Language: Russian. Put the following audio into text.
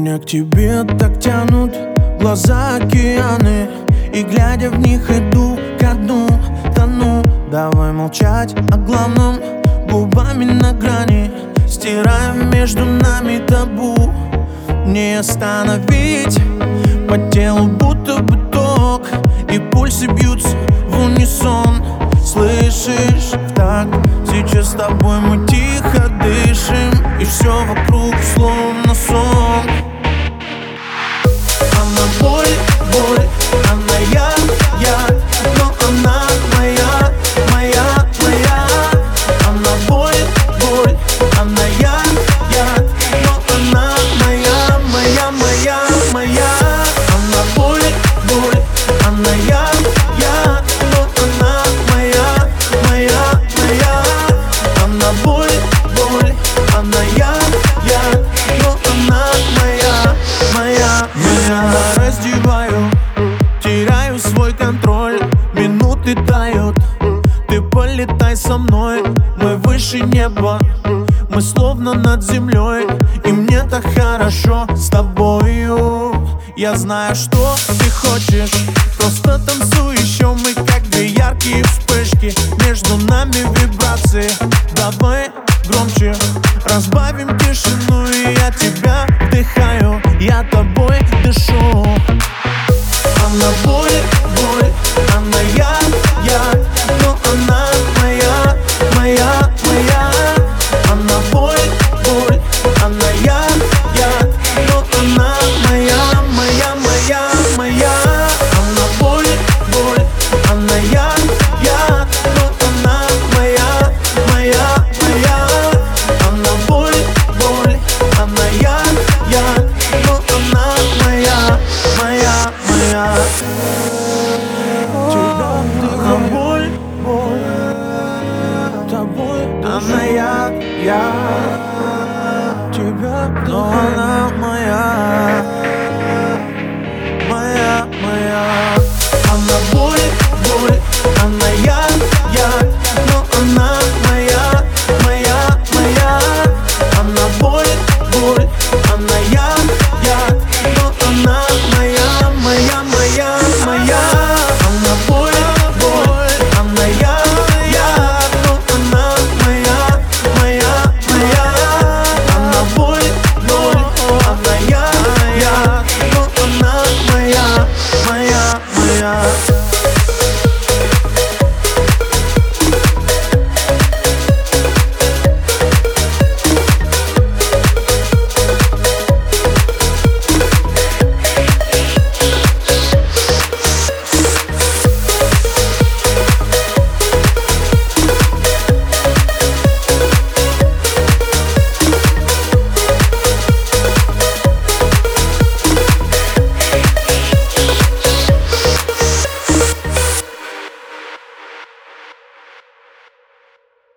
Меня к тебе так тянут глаза океаны, и глядя в них иду ко дну, тону. Давай молчать о главном, губами на грани, стираем между нами табу. Не остановить, по телу будто бы ток, и пульсы бьются в унисон. Слышишь, так, сейчас с тобой мы тихо дышим, и все вокруг словно сон. Она боль, боль, она я, но она моя, моя, моя. Она боль, боль, она я, но она моя, моя, моя, моя. Она боль, боль, она я, но она моя, моя, моя. Она боль, боль, она я, но она моя, моя, моя. Раздеваю, теряю свой контроль, минуты тают, ты полетай со мной. Мы выше неба, мы словно над землей, и мне так хорошо с тобою. Я знаю, что ты хочешь, просто танцуй еще. Мы как две яркие вспышки, между нами вибрации. Давай громче, разбавим тишину, и я тебя вдыхаю.